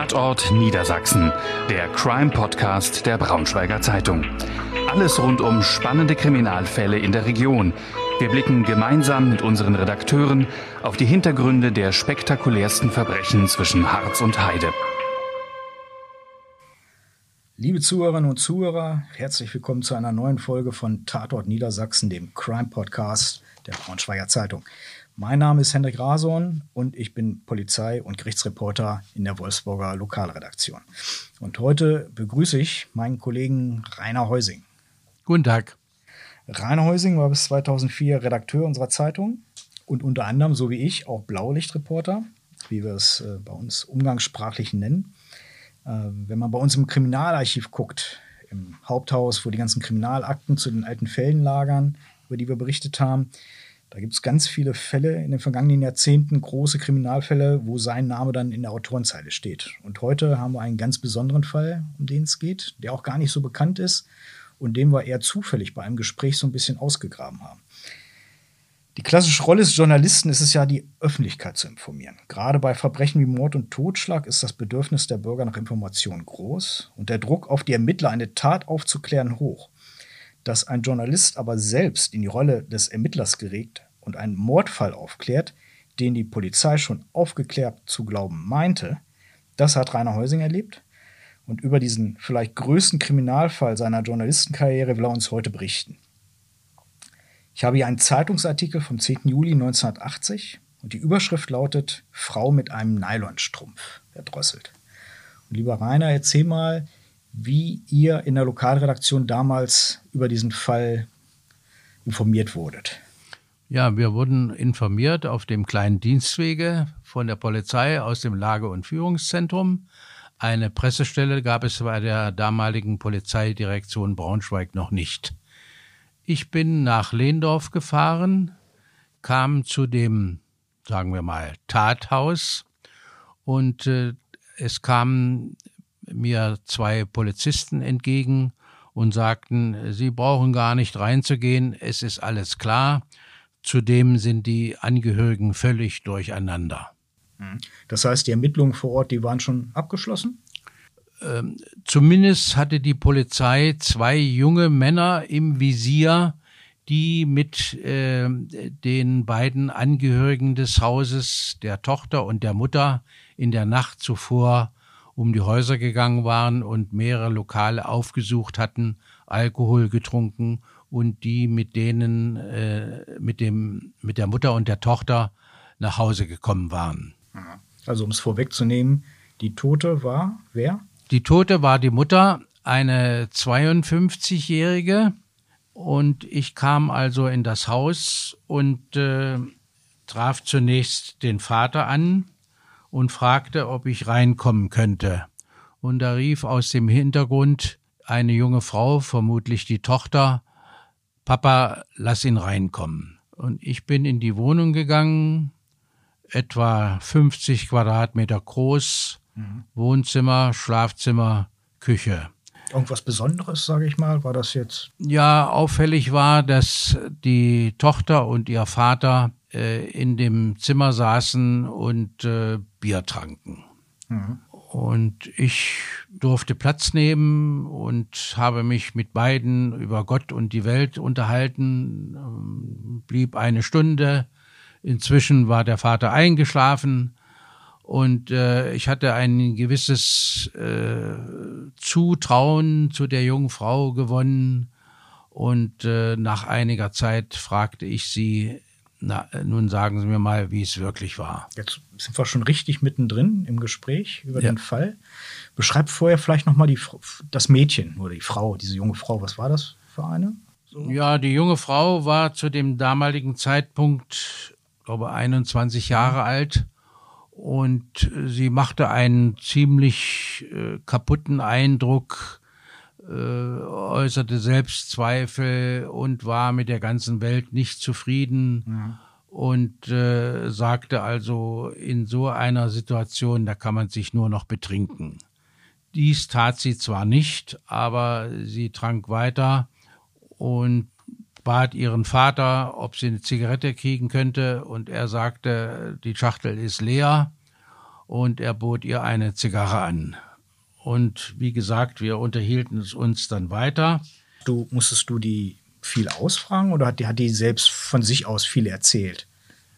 Tatort Niedersachsen, der Crime-Podcast der Braunschweiger Zeitung. Alles rund um spannende Kriminalfälle in der Region. Wir blicken gemeinsam mit unseren Redakteuren auf die Hintergründe der spektakulärsten Verbrechen zwischen Harz und Heide. Liebe Zuhörerinnen und Zuhörer, herzlich willkommen zu einer neuen Folge von Tatort Niedersachsen, dem Crime-Podcast der Braunschweiger Zeitung. Mein Name ist Hendrik Rason und ich bin Polizei- und Gerichtsreporter in der Wolfsburger Lokalredaktion. Und heute begrüße ich meinen Kollegen Rainer Heusing. Guten Tag. Rainer Heusing war bis 2004 Redakteur unserer Zeitung und unter anderem, so wie ich, auch Blaulichtreporter, wie wir es bei uns umgangssprachlich nennen. Wenn man bei uns im Kriminalarchiv guckt, im Haupthaus, wo die ganzen Kriminalakten zu den alten Fällen lagern, über die wir berichtet haben, da gibt es ganz viele Fälle in den vergangenen Jahrzehnten, große Kriminalfälle, wo sein Name dann in der Autorenzeile steht. Und heute haben wir einen ganz besonderen Fall, um den es geht, der auch gar nicht so bekannt ist und den wir eher zufällig bei einem Gespräch so ein bisschen ausgegraben haben. Die klassische Rolle des Journalisten ist es ja, die Öffentlichkeit zu informieren. Gerade bei Verbrechen wie Mord und Totschlag ist das Bedürfnis der Bürger nach Information groß und der Druck auf die Ermittler, eine Tat aufzuklären, hoch. Dass ein Journalist aber selbst in die Rolle des Ermittlers gerät und einen Mordfall aufklärt, den die Polizei schon aufgeklärt zu glauben meinte, das hat Rainer Heusing erlebt. Und über diesen vielleicht größten Kriminalfall seiner Journalistenkarriere will er uns heute berichten. Ich habe hier einen Zeitungsartikel vom 10. Juli 1980 und die Überschrift lautet „Frau mit einem Nylonstrumpf erdrosselt". Und lieber Rainer, erzähl mal, wie ihr in der Lokalredaktion damals über diesen Fall informiert wurdet. Ja, wir wurden informiert auf dem kleinen Dienstwege von der Polizei aus dem Lage- und Führungszentrum. Eine Pressestelle gab es bei der damaligen Polizeidirektion Braunschweig noch nicht. Ich bin nach Lehndorf gefahren, kam zu dem, sagen wir mal, Tathaus und es kamen mir zwei Polizisten entgegen und sagten, Sie brauchen gar nicht reinzugehen, es ist alles klar. Zudem sind die Angehörigen völlig durcheinander. Das heißt, die Ermittlungen vor Ort, die waren schon abgeschlossen? Zumindest hatte die Polizei zwei junge Männer im Visier, die mit den beiden Angehörigen des Hauses, der Tochter und der Mutter, in der Nacht zuvor um die Häuser gegangen waren und mehrere Lokale aufgesucht hatten, Alkohol getrunken und die mit denen, mit der Mutter und der Tochter nach Hause gekommen waren. Also um es vorwegzunehmen, die Tote war wer? Die Tote war die Mutter, eine 52-Jährige, und ich kam also in das Haus und traf zunächst den Vater an und fragte, ob ich reinkommen könnte. Und da rief aus dem Hintergrund eine junge Frau, vermutlich die Tochter, Papa, lass ihn reinkommen. Und ich bin in die Wohnung gegangen, etwa 50 Quadratmeter groß, Wohnzimmer, Schlafzimmer, Küche. Irgendwas Besonderes, sage ich mal, war das jetzt? Ja, auffällig war, dass die Tochter und ihr Vater in dem Zimmer saßen und Bier tranken. Und ich durfte Platz nehmen und habe mich mit beiden über Gott und die Welt unterhalten, blieb eine Stunde. Inzwischen war der Vater eingeschlafen und ich hatte ein gewisses Zutrauen zu der jungen Frau gewonnen. Und nach einiger Zeit fragte ich sie, nun sagen Sie mir mal, wie es wirklich war. Jetzt sind wir schon richtig mittendrin im Gespräch über den Fall. Beschreib vorher vielleicht nochmal das Mädchen oder die Frau, diese junge Frau. Was war das für eine? So. Ja, die junge Frau war zu dem damaligen Zeitpunkt, glaube 21 Jahre alt. Und sie machte einen ziemlich kaputten Eindruck, äußerte Selbstzweifel und war mit der ganzen Welt nicht zufrieden und sagte also, in so einer Situation, da kann man sich nur noch betrinken. Dies tat sie zwar nicht, aber sie trank weiter und bat ihren Vater, ob sie eine Zigarette kriegen könnte, und er sagte, die Schachtel ist leer. und er bot ihr eine Zigarre an. Und wie gesagt, wir unterhielten uns dann weiter. Musstest du die viel ausfragen oder hat die selbst von sich aus viel erzählt?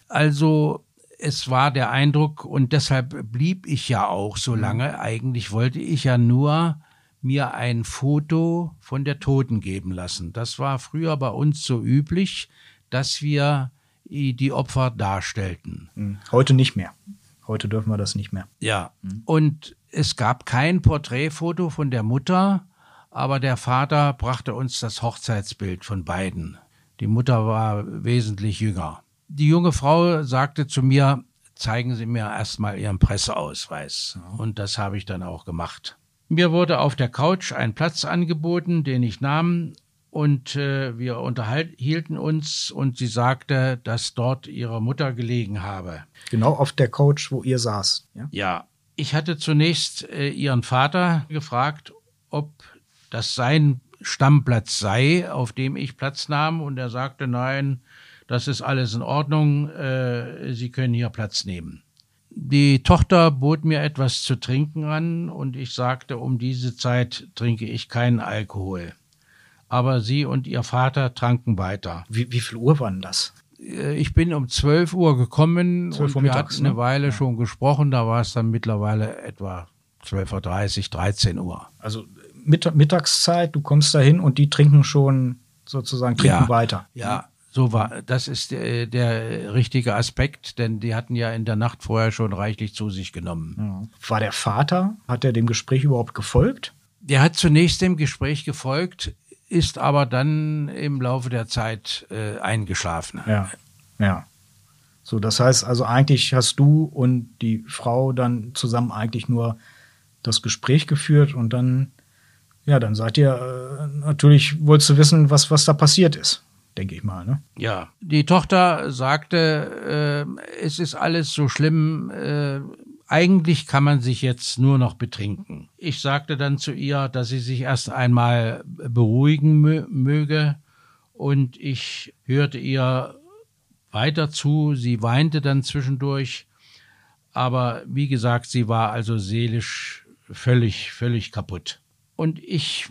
Also es war der Eindruck, und deshalb blieb ich ja auch so lange. Eigentlich wollte ich ja nur mir ein Foto von der Toten geben lassen. Das war früher bei uns so üblich, dass wir die Opfer darstellten. Heute nicht mehr. Heute dürfen wir das nicht mehr. Ja, und es gab kein Porträtfoto von der Mutter, aber der Vater brachte uns das Hochzeitsbild von beiden. Die Mutter war wesentlich jünger. Die junge Frau sagte zu mir, zeigen Sie mir erstmal Ihren Presseausweis. Und das habe ich dann auch gemacht. Mir wurde auf der Couch ein Platz angeboten, den ich nahm, und wir unterhielten uns, und sie sagte, dass dort ihre Mutter gelegen habe. Genau auf der Couch, wo ihr saß. Ja. Ja, ich hatte zunächst ihren Vater gefragt, ob das sein Stammplatz sei, auf dem ich Platz nahm, und er sagte, nein, das ist alles in Ordnung, Sie können hier Platz nehmen. Die Tochter bot mir etwas zu trinken an, und ich sagte, um diese Zeit trinke ich keinen Alkohol. Aber sie und ihr Vater tranken weiter. Wie viel Uhr war denn das? Ich bin um 12 Uhr gekommen 12 Uhr und wir mittags, hatten eine Weile schon gesprochen. Da war es dann mittlerweile etwa 12:30 Uhr, 13 Uhr. Also Mittagszeit, du kommst da hin und die trinken schon sozusagen weiter. Ja, so war. Das ist der richtige Aspekt, denn die hatten ja in der Nacht vorher schon reichlich zu sich genommen. Ja. War der Vater, hat er dem Gespräch überhaupt gefolgt? Der hat zunächst dem Gespräch gefolgt, ist aber dann im Laufe der Zeit eingeschlafen. Ja. So, das heißt also, eigentlich hast du und die Frau dann zusammen eigentlich nur das Gespräch geführt, und dann seid ihr natürlich, wolltest du wissen, was da passiert ist, denke ich mal, ne? Ja, die Tochter sagte, es ist alles so schlimm, eigentlich kann man sich jetzt nur noch betrinken. Ich sagte dann zu ihr, dass sie sich erst einmal beruhigen möge, und ich hörte ihr weiter zu. Sie weinte dann zwischendurch, aber wie gesagt, sie war also seelisch völlig kaputt. Und ich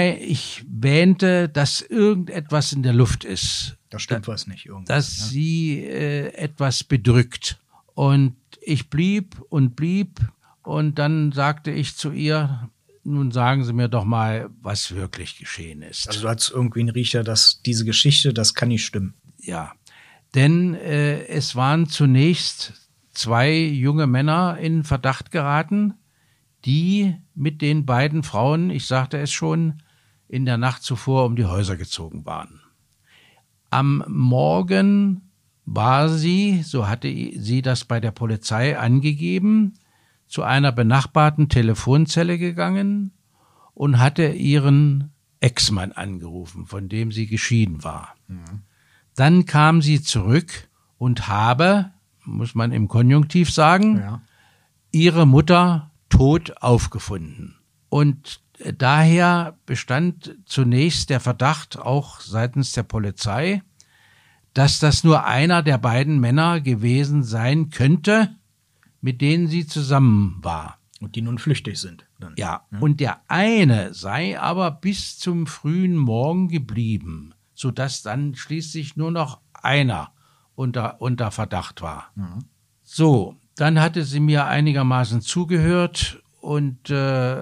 wähnte, dass irgendetwas in der Luft ist. Da stimmt was nicht irgendwie. Dass sie etwas bedrückt. Und ich blieb, und dann sagte ich zu ihr, nun sagen Sie mir doch mal, was wirklich geschehen ist. Also du hattest irgendwie einen Riecher, dass diese Geschichte, das kann nicht stimmen. Ja, denn es waren zunächst 2 junge Männer in Verdacht geraten, die mit den beiden Frauen, ich sagte es schon, in der Nacht zuvor um die Häuser gezogen waren. Am Morgen war sie, so hatte sie das bei der Polizei angegeben, zu einer benachbarten Telefonzelle gegangen und hatte ihren Ex-Mann angerufen, von dem sie geschieden war. Mhm. Dann kam sie zurück und habe, muss man im Konjunktiv sagen, ihre Mutter tot aufgefunden. Und daher bestand zunächst der Verdacht auch seitens der Polizei, dass das nur einer der beiden Männer gewesen sein könnte, mit denen sie zusammen war. Und die nun flüchtig sind. Dann. Ja, und der eine sei aber bis zum frühen Morgen geblieben, sodass dann schließlich nur noch einer unter Verdacht war. Mhm. So, dann hatte sie mir einigermaßen zugehört, und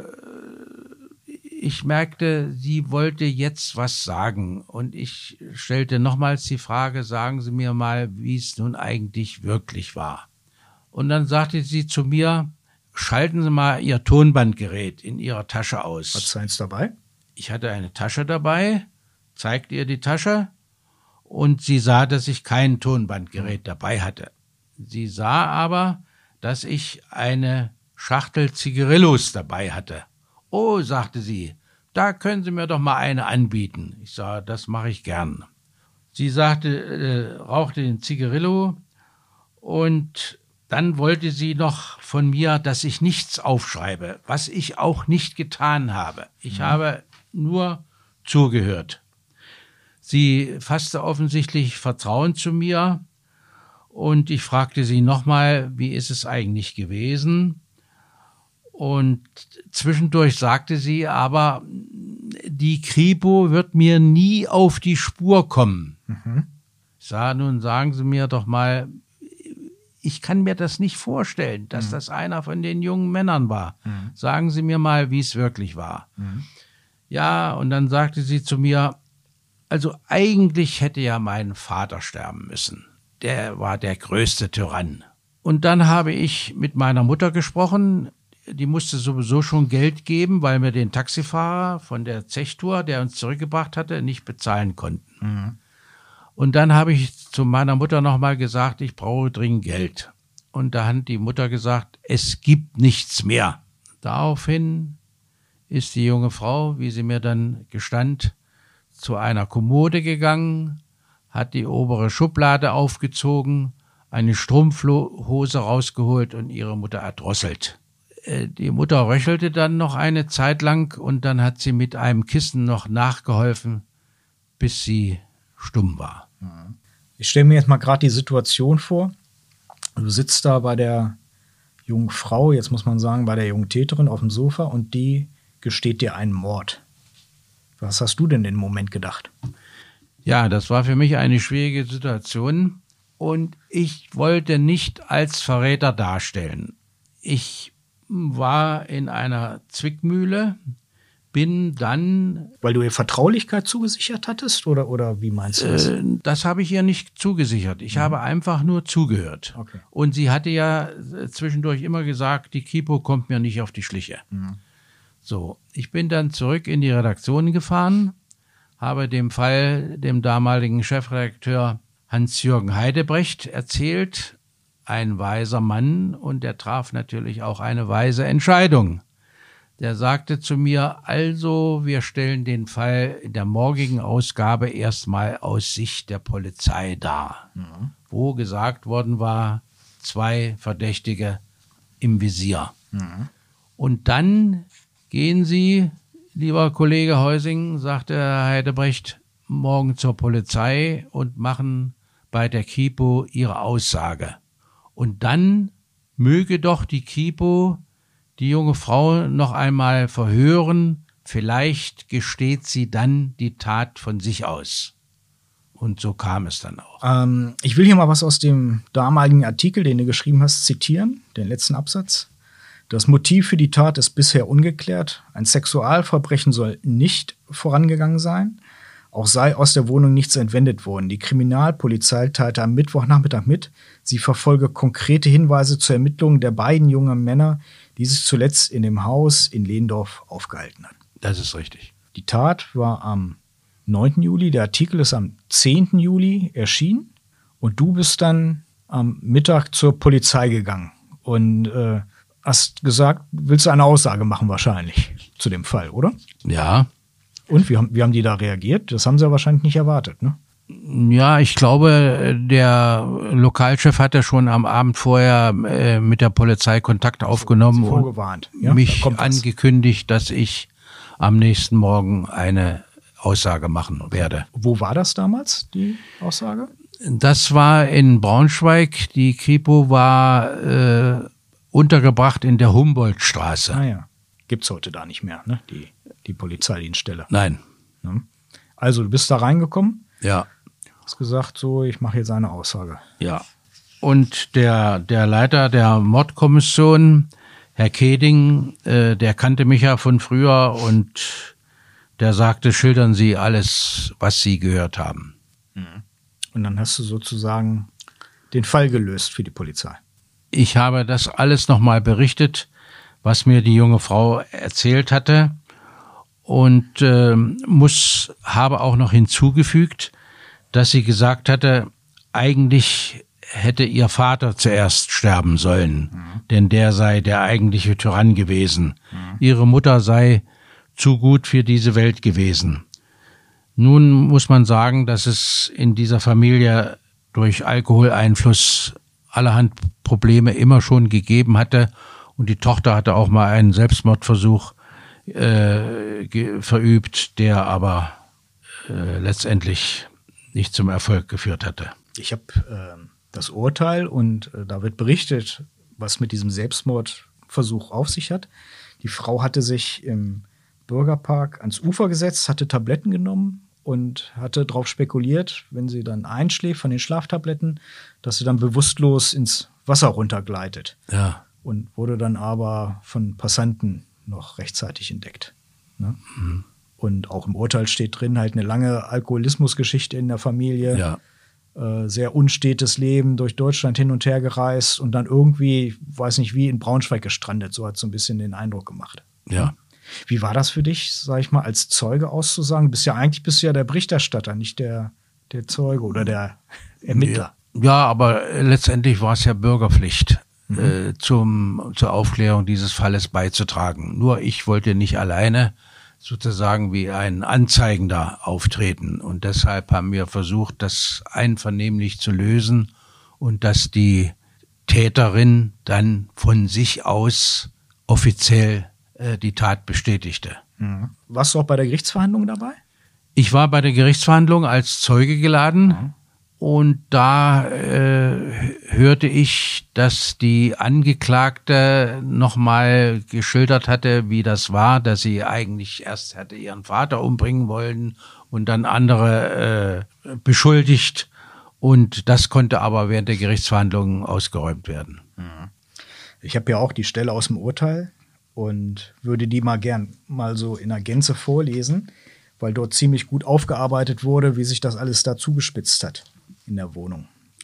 ich merkte, sie wollte jetzt was sagen, und ich stellte nochmals die Frage, sagen Sie mir mal, wie es nun eigentlich wirklich war. Und dann sagte sie zu mir, schalten Sie mal Ihr Tonbandgerät in Ihrer Tasche aus. Hattest du eins dabei? Ich hatte eine Tasche dabei, zeigte ihr die Tasche, und sie sah, dass ich kein Tonbandgerät dabei hatte. Sie sah aber, dass ich eine Schachtel Zigarillos dabei hatte. Oh, sagte sie, da können Sie mir doch mal eine anbieten. Ich sah, das mache ich gern. Sie sagte, rauchte den Zigarillo, und dann wollte sie noch von mir, dass ich nichts aufschreibe, was ich auch nicht getan habe. Ich habe nur zugehört. Sie fasste offensichtlich Vertrauen zu mir, Und ich fragte sie nochmal, wie ist es eigentlich gewesen? Und zwischendurch sagte sie, aber die Kripo wird mir nie auf die Spur kommen. Ich sage, nun sagen Sie mir doch mal, ich kann mir das nicht vorstellen, dass das einer von den jungen Männern war. Sagen Sie mir mal, wie es wirklich war. Ja, und dann sagte sie zu mir, also eigentlich hätte ja mein Vater sterben müssen. Der war der größte Tyrann. Und dann habe ich mit meiner Mutter gesprochen. Die musste sowieso schon Geld geben, weil wir den Taxifahrer von der Zechtour, der uns zurückgebracht hatte, nicht bezahlen konnten. Und dann habe ich zu meiner Mutter nochmal gesagt, ich brauche dringend Geld. Und da hat die Mutter gesagt, es gibt nichts mehr. Daraufhin ist die junge Frau, wie sie mir dann gestand, zu einer Kommode gegangen, hat die obere Schublade aufgezogen, eine Strumpfhose rausgeholt und ihre Mutter erdrosselt. Die Mutter röchelte dann noch eine Zeit lang und dann hat sie mit einem Kissen noch nachgeholfen, bis sie stumm war. Ich stelle mir jetzt mal gerade die Situation vor. Du sitzt da bei der jungen Frau, jetzt muss man sagen, bei der jungen Täterin auf dem Sofa und die gesteht dir einen Mord. Was hast du denn in dem Moment gedacht? Ja, das war für mich eine schwierige Situation und ich wollte nicht als Verräter darstellen. Ich war in einer Zwickmühle, bin dann... Weil du ihr Vertraulichkeit zugesichert hattest oder wie meinst du das? Das habe ich ihr nicht zugesichert. Ich habe einfach nur zugehört. Okay. Und sie hatte ja zwischendurch immer gesagt, die Kripo kommt mir nicht auf die Schliche. So, ich bin dann zurück in die Redaktion gefahren, habe dem Fall dem damaligen Chefredakteur Hans-Jürgen Heidebrecht erzählt, ein weiser Mann, und der traf natürlich auch eine weise Entscheidung. Der sagte zu mir, also wir stellen den Fall in der morgigen Ausgabe erstmal aus Sicht der Polizei dar, wo gesagt worden war, 2 Verdächtige im Visier. Und dann gehen Sie, lieber Kollege Heusing, sagte Herr Heidebrecht, morgen zur Polizei und machen bei der Kripo Ihre Aussage. Und dann möge doch die Kripo die junge Frau noch einmal verhören, vielleicht gesteht sie dann die Tat von sich aus. Und so kam es dann auch. Ich will hier mal was aus dem damaligen Artikel, den du geschrieben hast, zitieren, den letzten Absatz. Das Motiv für die Tat ist bisher ungeklärt. Ein Sexualverbrechen soll nicht vorangegangen sein. Auch sei aus der Wohnung nichts entwendet worden. Die Kriminalpolizei teilte am Mittwochnachmittag mit, sie verfolge konkrete Hinweise zur Ermittlung der beiden jungen Männer, die sich zuletzt in dem Haus in Lehndorf aufgehalten hatten. Das ist richtig. Die Tat war am 9. Juli, der Artikel ist am 10. Juli erschienen und du bist dann am Mittag zur Polizei gegangen und hast gesagt, willst du eine Aussage machen wahrscheinlich zu dem Fall, oder? Ja. Und wie haben die da reagiert? Das haben sie ja wahrscheinlich nicht erwartet, ne? Ja, ich glaube, der Lokalchef hatte schon am Abend vorher mit der Polizei Kontakt aufgenommen vorgewarnt. Und mich angekündigt, dass ich am nächsten Morgen eine Aussage machen werde. Wo war das damals, die Aussage? Das war in Braunschweig. Die Kripo war untergebracht in der Humboldtstraße. Ah ja, gibt's heute da nicht mehr, ne? Die Polizeidienststelle. Nein. Also du bist da reingekommen? Ja. Hast gesagt, so, ich mache jetzt eine Aussage. Ja. Und der Leiter der Mordkommission, Herr Keding, der kannte mich ja von früher und der sagte, schildern Sie alles, was Sie gehört haben. Und dann hast du sozusagen den Fall gelöst für die Polizei. Ich habe das alles nochmal berichtet, was mir die junge Frau erzählt hatte. Und habe auch noch hinzugefügt, dass sie gesagt hatte, eigentlich hätte ihr Vater zuerst sterben sollen, denn der sei der eigentliche Tyrann gewesen. Ihre Mutter sei zu gut für diese Welt gewesen. Nun muss man sagen, dass es in dieser Familie durch Alkoholeinfluss allerhand Probleme immer schon gegeben hatte und die Tochter hatte auch mal einen Selbstmordversuch verübt, der aber letztendlich nicht zum Erfolg geführt hatte. Ich habe das Urteil und da wird berichtet, was mit diesem Selbstmordversuch auf sich hat. Die Frau hatte sich im Bürgerpark ans Ufer gesetzt, hatte Tabletten genommen und hatte darauf spekuliert, wenn sie dann einschläft von den Schlaftabletten, dass sie dann bewusstlos ins Wasser runtergleitet. Ja. Und wurde dann aber von Passanten noch rechtzeitig entdeckt. Ne? Mhm. Und auch im Urteil steht drin, halt eine lange Alkoholismusgeschichte in der Familie. Ja. Sehr unstetes Leben, durch Deutschland hin und her gereist und dann irgendwie, weiß nicht wie, in Braunschweig gestrandet. So hat es so ein bisschen den Eindruck gemacht. Ja. Wie war das für dich, sag ich mal, als Zeuge auszusagen? Eigentlich bist du ja der Berichterstatter, nicht der Zeuge oder der Ermittler. Ja, aber letztendlich war es ja Bürgerpflicht, zur Aufklärung dieses Falles beizutragen. Nur ich wollte nicht alleine sozusagen wie ein Anzeigender auftreten. Und deshalb haben wir versucht, das einvernehmlich zu lösen und dass die Täterin dann von sich aus offiziell die Tat bestätigte. Mhm. Warst du auch bei der Gerichtsverhandlung dabei? Ich war bei der Gerichtsverhandlung als Zeuge geladen und da hörte ich, dass die Angeklagte nochmal geschildert hatte, wie das war, dass sie eigentlich erst hätte ihren Vater umbringen wollen und dann andere beschuldigt. Und das konnte aber während der Gerichtsverhandlungen ausgeräumt werden. Ich habe ja auch die Stelle aus dem Urteil und würde die gern mal so in der Gänze vorlesen, weil dort ziemlich gut aufgearbeitet wurde, wie sich das alles da zugespitzt hat in der Wohnung.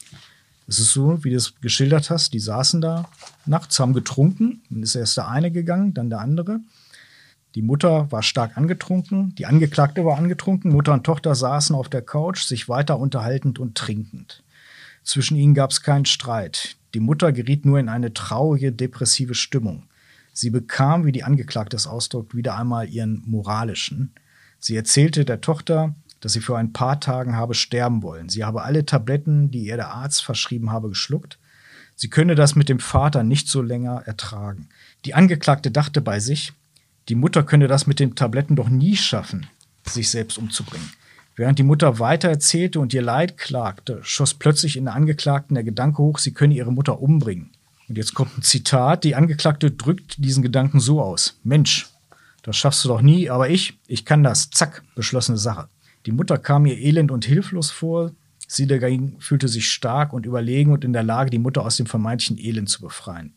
Es ist so, wie du es geschildert hast, die saßen da nachts, haben getrunken, dann ist erst der eine gegangen, dann der andere. Die Mutter war stark angetrunken, die Angeklagte war angetrunken, Mutter und Tochter saßen auf der Couch, sich weiter unterhaltend und trinkend. Zwischen ihnen gab es keinen Streit. Die Mutter geriet nur in eine traurige, depressive Stimmung. Sie bekam, wie die Angeklagte es ausdrückt, wieder einmal ihren moralischen. Sie erzählte der Tochter, dass sie für ein paar Tagen habe sterben wollen. Sie habe alle Tabletten, die ihr der Arzt verschrieben habe, geschluckt. Sie könne das mit dem Vater nicht so länger ertragen. Die Angeklagte dachte bei sich, die Mutter könne das mit den Tabletten doch nie schaffen, sich selbst umzubringen. Während die Mutter weiter erzählte und ihr Leid klagte, schoss plötzlich in der Angeklagten der Gedanke hoch, sie könne ihre Mutter umbringen. Und jetzt kommt ein Zitat, die Angeklagte drückt diesen Gedanken so aus. Mensch, das schaffst du doch nie, aber ich kann das. Zack, beschlossene Sache. Die Mutter kam ihr elend und hilflos vor. Sie dagegen fühlte sich stark und überlegen und in der Lage, die Mutter aus dem vermeintlichen Elend zu befreien.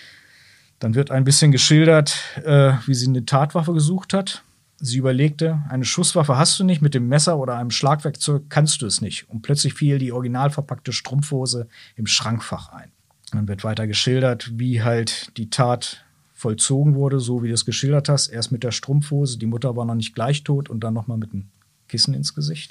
Dann wird ein bisschen geschildert, wie sie eine Tatwaffe gesucht hat. Sie überlegte, eine Schusswaffe hast du nicht, mit dem Messer oder einem Schlagwerkzeug kannst du es nicht. Und plötzlich fiel die original verpackte Strumpfhose im Schrankfach ein. Dann wird weiter geschildert, wie halt die Tat vollzogen wurde, so wie du es geschildert hast. Erst mit der Strumpfhose, die Mutter war noch nicht gleich tot und dann nochmal mit einem Kissen ins Gesicht.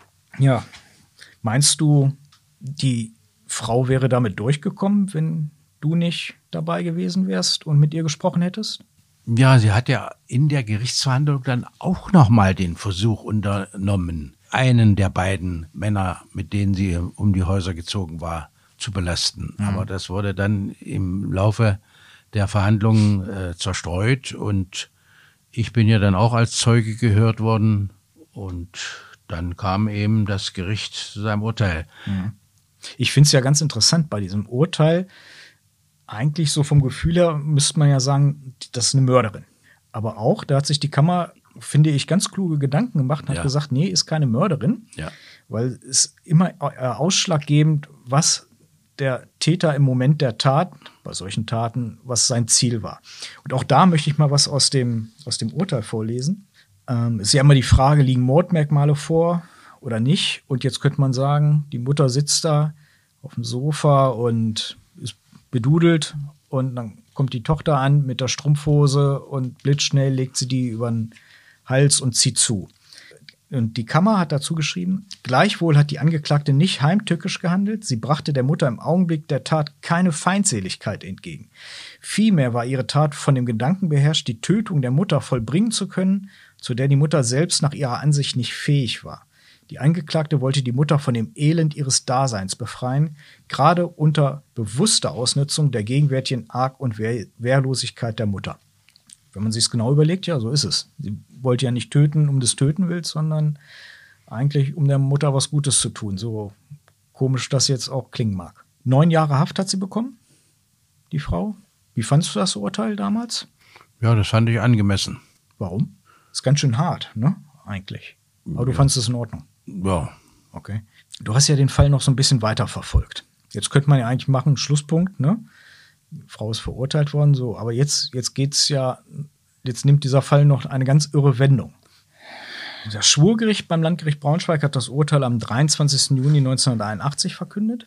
Ja, meinst du, die Frau wäre damit durchgekommen, wenn du nicht dabei gewesen wärst und mit ihr gesprochen hättest? Ja, sie hat ja in der Gerichtsverhandlung dann auch nochmal den Versuch unternommen, einen der beiden Männer, mit denen sie um die Häuser gezogen war, zu belasten. Mhm. Aber das wurde dann im Laufe der Verhandlungen zerstreut und ich bin ja dann auch als Zeuge gehört worden und dann kam eben das Gericht zu seinem Urteil. Mhm. Ich finde es ja ganz interessant bei diesem Urteil. Eigentlich so vom Gefühl her müsste man ja sagen, das ist eine Mörderin. Aber auch, da hat sich die Kammer, finde ich, ganz kluge Gedanken gemacht und hat gesagt, nee, ist keine Mörderin. Ja. Weil es immer ausschlaggebend, was der Täter im Moment der Tat, bei solchen Taten, was sein Ziel war. Und auch da möchte ich mal was aus dem Urteil vorlesen. Es ist ja immer die Frage, liegen Mordmerkmale vor oder nicht? Und jetzt könnte man sagen, die Mutter sitzt da auf dem Sofa und ist bedudelt und dann kommt die Tochter an mit der Strumpfhose und blitzschnell legt sie die über den Hals und zieht zu. Und die Kammer hat dazu geschrieben, gleichwohl hat die Angeklagte nicht heimtückisch gehandelt. Sie brachte der Mutter im Augenblick der Tat keine Feindseligkeit entgegen. Vielmehr war ihre Tat von dem Gedanken beherrscht, die Tötung der Mutter vollbringen zu können, zu der die Mutter selbst nach ihrer Ansicht nicht fähig war. Die Angeklagte wollte die Mutter von dem Elend ihres Daseins befreien, gerade unter bewusster Ausnutzung der gegenwärtigen Arg- und Wehrlosigkeit der Mutter. Wenn man sich es genau überlegt, ja, so ist es. Sie wollte ja nicht töten, um des Töten willens, sondern eigentlich, um der Mutter was Gutes zu tun. So komisch das jetzt auch klingen mag. 9 Jahre Haft hat sie bekommen, die Frau. Wie fandst du das Urteil damals? Ja, das fand ich angemessen. Warum? Ist ganz schön hart, ne? Eigentlich. Aber du fandest es in Ordnung? Ja. Okay. Du hast ja den Fall noch so ein bisschen weiter verfolgt. Jetzt könnte man ja eigentlich machen, Schlusspunkt, ne? Die Frau ist verurteilt worden, so. Aber jetzt nimmt dieser Fall noch eine ganz irre Wendung. Das Schwurgericht beim Landgericht Braunschweig hat das Urteil am 23. Juni 1981 verkündet.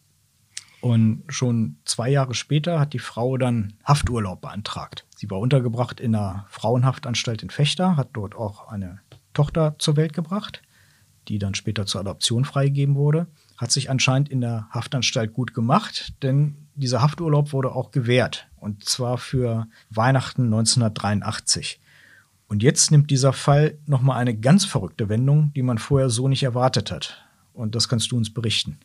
Und schon 2 Jahre später hat die Frau dann Hafturlaub beantragt. Sie war untergebracht in einer Frauenhaftanstalt in Vechta, hat dort auch eine Tochter zur Welt gebracht, die dann später zur Adoption freigegeben wurde. Hat sich anscheinend in der Haftanstalt gut gemacht, denn dieser Hafturlaub wurde auch gewährt. Und zwar für Weihnachten 1983. Und jetzt nimmt dieser Fall nochmal eine ganz verrückte Wendung, die man vorher so nicht erwartet hat. Und das kannst du uns berichten.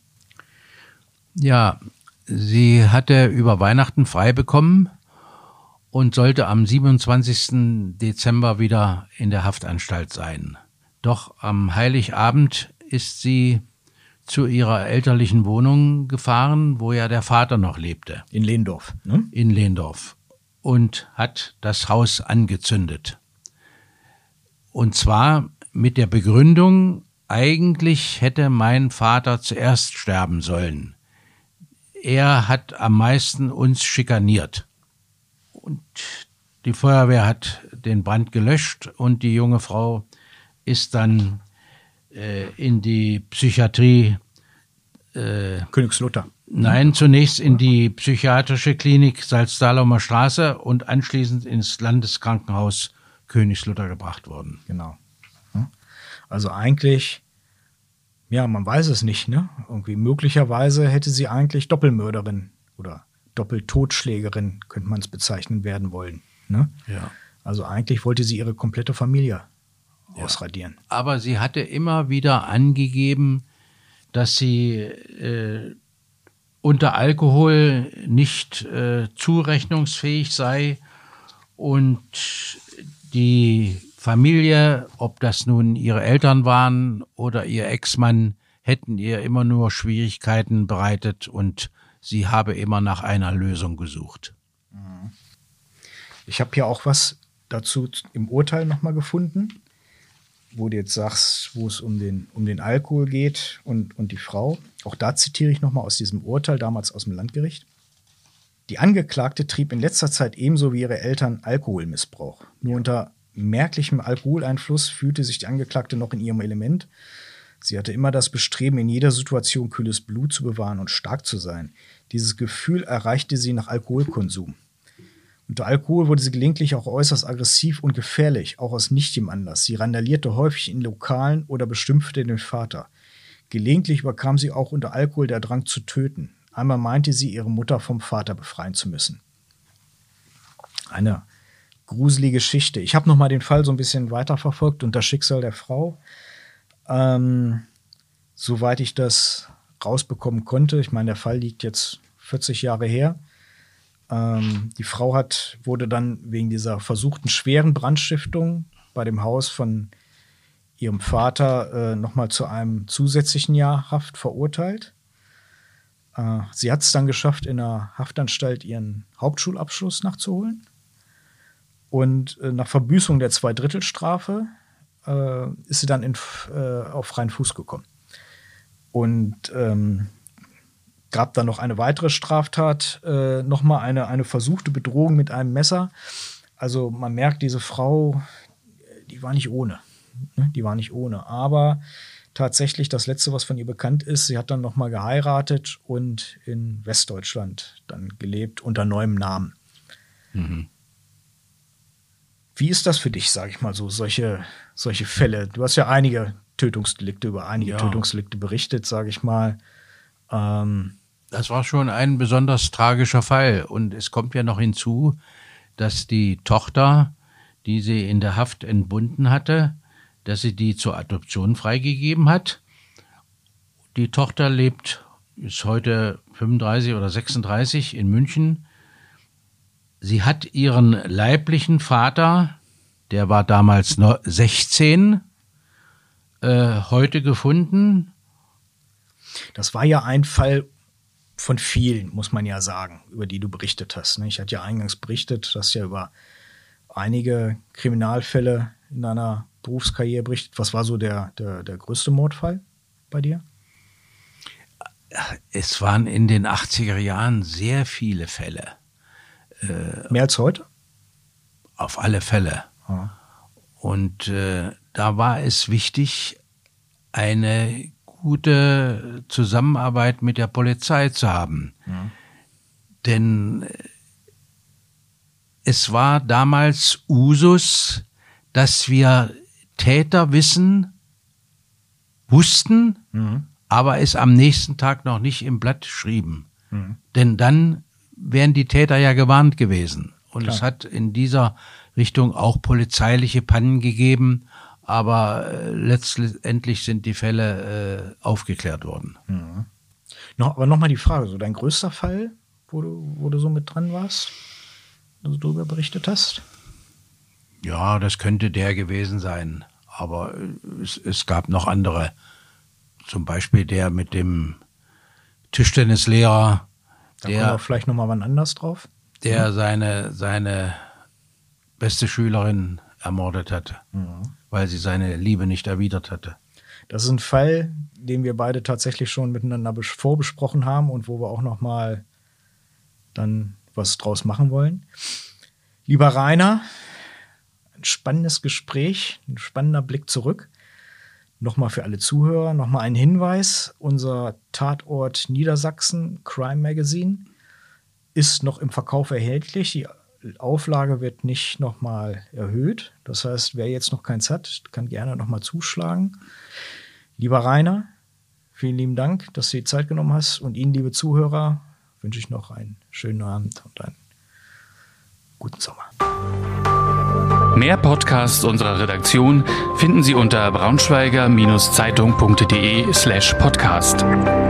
Ja, sie hatte über Weihnachten frei bekommen und sollte am 27. Dezember wieder in der Haftanstalt sein. Doch am Heiligabend ist sie zu ihrer elterlichen Wohnung gefahren, wo ja der Vater noch lebte. In Lehndorf, ne? In Lehndorf. Und hat das Haus angezündet. Und zwar mit der Begründung, eigentlich hätte mein Vater zuerst sterben sollen. Er hat am meisten uns schikaniert. Und die Feuerwehr hat den Brand gelöscht und die junge Frau ist dann in die Psychiatrie. Königslutter. Nein, zunächst in die psychiatrische Klinik Salzdahlomer Straße und anschließend ins Landeskrankenhaus Königslutter gebracht worden. Genau. Also eigentlich, ja, man weiß es nicht, ne? Irgendwie möglicherweise hätte sie eigentlich Doppelmörderin oder Doppeltotschlägerin, könnte man es bezeichnen, werden wollen. Ne? Ja. Also eigentlich wollte sie ihre komplette Familie ausradieren. Aber sie hatte immer wieder angegeben, dass sie unter Alkohol nicht zurechnungsfähig sei und die Familie, ob das nun ihre Eltern waren oder ihr Ex-Mann, hätten ihr immer nur Schwierigkeiten bereitet und sie habe immer nach einer Lösung gesucht. Ich habe hier auch was dazu im Urteil nochmal gefunden, wo du jetzt sagst, wo es um den Alkohol geht und die Frau. Auch da zitiere ich nochmal aus diesem Urteil, damals aus dem Landgericht. Die Angeklagte trieb in letzter Zeit ebenso wie ihre Eltern Alkoholmissbrauch. Nur unter merklichem Alkoholeinfluss fühlte sich die Angeklagte noch in ihrem Element. Sie hatte immer das Bestreben, in jeder Situation kühles Blut zu bewahren und stark zu sein. Dieses Gefühl erreichte sie nach Alkoholkonsum. Unter Alkohol wurde sie gelegentlich auch äußerst aggressiv und gefährlich, auch aus nichtigem Anlass. Sie randalierte häufig in Lokalen oder beschimpfte den Vater. Gelegentlich überkam sie auch unter Alkohol der Drang zu töten. Einmal meinte sie, ihre Mutter vom Vater befreien zu müssen. Eine gruselige Geschichte. Ich habe noch mal den Fall so ein bisschen weiterverfolgt und das Schicksal der Frau. Soweit ich das rausbekommen konnte, ich meine, der Fall liegt jetzt 40 Jahre her. Die Frau wurde dann wegen dieser versuchten schweren Brandstiftung bei dem Haus von ihrem Vater nochmal zu einem zusätzlichen Jahr Haft verurteilt. Sie hat es dann geschafft, in der Haftanstalt ihren Hauptschulabschluss nachzuholen. Und nach Verbüßung der 2/3 ist sie dann auf freien Fuß gekommen. Und gab dann noch eine weitere Straftat, nochmal eine versuchte Bedrohung mit einem Messer. Also man merkt, diese Frau, die war nicht ohne. Ne? Die war nicht ohne. Aber tatsächlich das Letzte, was von ihr bekannt ist, sie hat dann nochmal geheiratet und in Westdeutschland dann gelebt unter neuem Namen. Mhm. Wie ist das für dich, sage ich mal so, solche Fälle? Du hast ja über einige Tötungsdelikte berichtet, sage ich mal. Das war schon ein besonders tragischer Fall. Und es kommt ja noch hinzu, dass die Tochter, die sie in der Haft entbunden hatte, dass sie die zur Adoption freigegeben hat. Die Tochter ist heute 35 oder 36 in München. Sie hat ihren leiblichen Vater, der war damals 16, heute gefunden. Das war ja ein Fall von vielen, muss man ja sagen, über die du berichtet hast. Ich hatte ja eingangs berichtet, dass ja über einige Kriminalfälle in deiner Berufskarriere berichtet. Was war so der größte Mordfall bei dir? Es waren in den 80er Jahren sehr viele Fälle. Mehr als heute? Auf alle Fälle. Ja. Und da war es wichtig, eine gute Zusammenarbeit mit der Polizei zu haben. Ja. Denn es war damals Usus, dass wir Täterwissen wussten, aber es am nächsten Tag noch nicht im Blatt schrieben. Denn dann wären die Täter ja gewarnt gewesen. Und Klar. Es hat in dieser Richtung auch polizeiliche Pannen gegeben, aber letztendlich sind die Fälle aufgeklärt worden. Aber nochmal die Frage, so dein größter Fall, wo du so mit dran warst, wo du darüber berichtet hast? Ja, das könnte der gewesen sein, aber es gab noch andere. Zum Beispiel der mit dem Tischtennislehrer. Da kommen wir vielleicht nochmal wann anders drauf. Der seine beste Schülerin ermordet hatte, weil sie seine Liebe nicht erwidert hatte. Das ist ein Fall, den wir beide tatsächlich schon miteinander vorbesprochen haben und wo wir auch nochmal dann was draus machen wollen. Lieber Rainer, ein spannendes Gespräch, ein spannender Blick zurück. Nochmal für alle Zuhörer, nochmal ein Hinweis. Unser Tatort Niedersachsen Crime Magazine ist noch im Verkauf erhältlich. Die Auflage wird nicht nochmal erhöht. Das heißt, wer jetzt noch keins hat, kann gerne nochmal zuschlagen. Lieber Rainer, vielen lieben Dank, dass du die Zeit genommen hast. Und Ihnen, liebe Zuhörer, wünsche ich noch einen schönen Abend und einen guten Sommer. Mehr Podcasts unserer Redaktion finden Sie unter braunschweiger-zeitung.de/podcast.